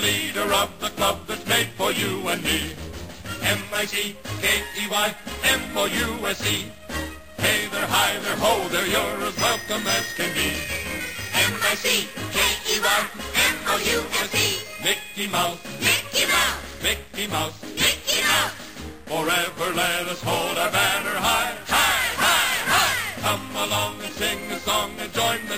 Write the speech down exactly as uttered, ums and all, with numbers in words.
leader of the club that's made for you and me. M I C K E Y, M O U S E. Hey there, hi there, ho there, you're as welcome as can be. M I C K E Y, M O U S E. Mickey Mouse, Mickey Mouse, Mickey Mouse, Mickey Mouse. forever let us hold our banner high. Hi, hi, hi. Come along and sing a song and join the